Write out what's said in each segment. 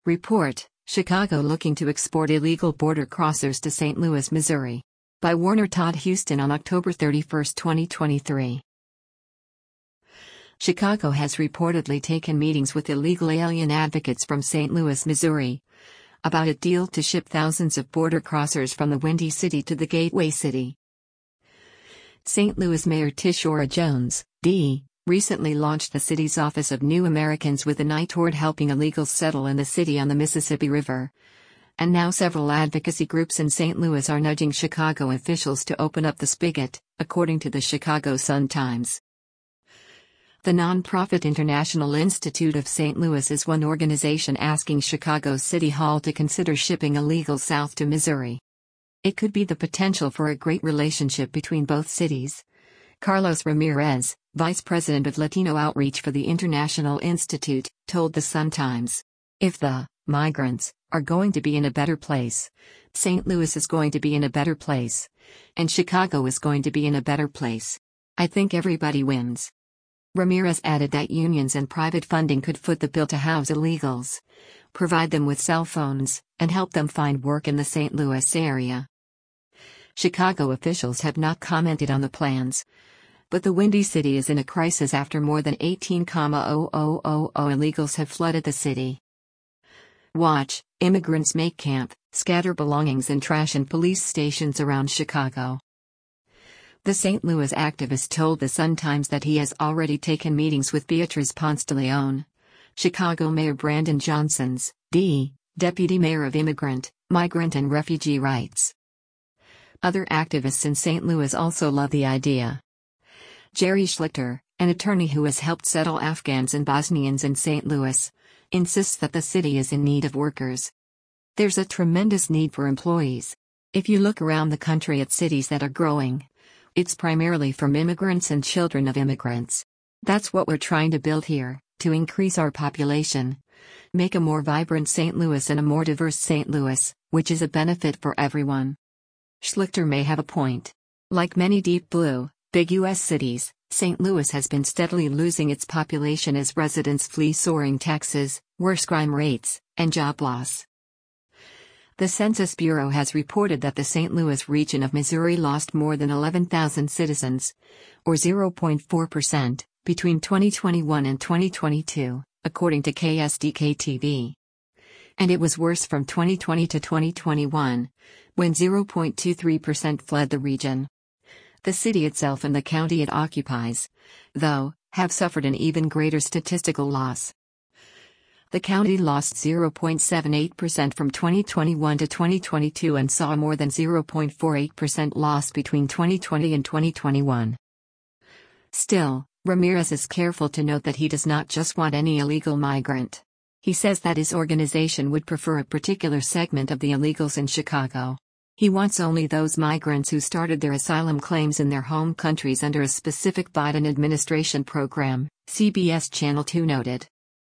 Report: Chicago looking to export illegal border crossers to St. Louis, Missouri. By Warner Todd Houston on October 31, 2023. Chicago has reportedly taken meetings with illegal alien advocates from St. Louis, Missouri, about a deal to ship thousands of border crossers from the Windy City to the Gateway City. St. Louis Mayor Tishora Jones, D., recently launched the city's Office of New Americans with an eye toward helping illegals settle in the city on the Mississippi River. And now several advocacy groups in St. Louis are nudging Chicago officials to open up the spigot, according to the Chicago Sun-Times. The nonprofit International Institute of St. Louis is one organization asking Chicago City Hall to consider shipping illegals south to Missouri. It could be the potential for a great relationship between both cities. Carlos Ramirez, vice president of Latino outreach for the International Institute, told the Sun-Times, "If the migrants are going to be in a better place, St. Louis is going to be in a better place, and Chicago is going to be in a better place. I think everybody wins." Ramirez added that unions and private funding could foot the bill to house illegals, provide them with cell phones, and help them find work in the St. Louis area. Chicago officials have not commented on the plans, but the Windy City is in a crisis after more than 18,000 illegals have flooded the city. Watch: immigrants make camp, scatter belongings and trash in police stations around Chicago. The St. Louis activist told the Sun-Times that he has already taken meetings with Beatriz Ponce de Leon, Chicago Mayor Brandon Johnson's, D., Deputy Mayor of Immigrant, Migrant and Refugee Rights. Other activists in St. Louis also love the idea. Jerry Schlichter, an attorney who has helped settle Afghans and Bosnians in St. Louis, insists that the city is in need of workers. There's a tremendous need for employees. If you look around the country at cities that are growing, it's primarily from immigrants and children of immigrants. That's what we're trying to build here, to increase our population, make a more vibrant St. Louis and a more diverse St. Louis, which is a benefit for everyone. Schlichter may have a point. Like many deep blue, big U.S. cities, St. Louis has been steadily losing its population as residents flee soaring taxes, worse crime rates, and job loss. The Census Bureau has reported that the St. Louis region of Missouri lost more than 11,000 citizens, or 0.4%, between 2021 and 2022, according to KSDK-TV. And it was worse from 2020 to 2021, when 0.23% fled the region. The city itself and the county it occupies, though, have suffered an even greater statistical loss. The county lost 0.78% from 2021 to 2022 and saw more than 0.48% loss between 2020 and 2021. Still, Ramirez is careful to note that he does not just want any illegal migrant. He says that his organization would prefer a particular segment of the illegals in Chicago. He wants only those migrants who started their asylum claims in their home countries under a specific Biden administration program, CBS Channel 2 noted.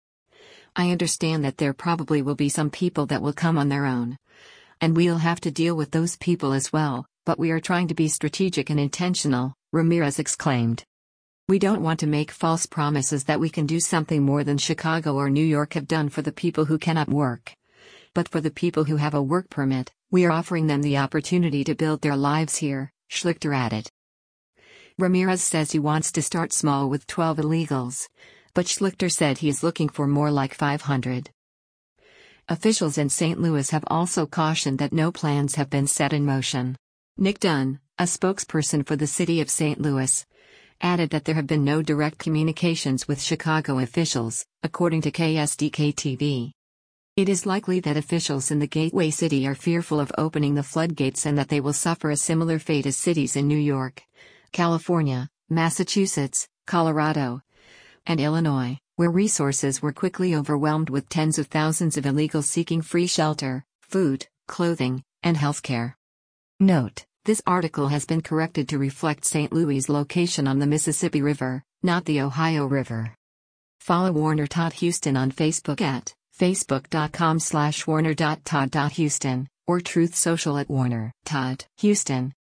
"I understand that there probably will be some people that will come on their own. And we'll have to deal with those people as well, but we are trying to be strategic and intentional," Ramirez exclaimed. "We don't want to make false promises that we can do something more than Chicago or New York have done for the people who cannot work. But for the people who have a work permit, we are offering them the opportunity to build their lives here," Schlichter added. Ramirez says he wants to start small with 12 illegals, but Schlichter said he is looking for more like 500. Officials in St. Louis have also cautioned that no plans have been set in motion. Nick Dunn, a spokesperson for the city of St. Louis, added that there have been no direct communications with Chicago officials, according to KSDK-TV. It is likely that officials in the Gateway City are fearful of opening the floodgates and that they will suffer a similar fate as cities in New York, California, Massachusetts, Colorado, and Illinois, where resources were quickly overwhelmed with tens of thousands of illegals seeking free shelter, food, clothing, and healthcare. Note: this article has been corrected to reflect St. Louis' location on the Mississippi River, not the Ohio River. Follow Warner Todd Houston on Facebook at facebook.com/warner.todd.houston, or Truth Social at Warner Todd Houston.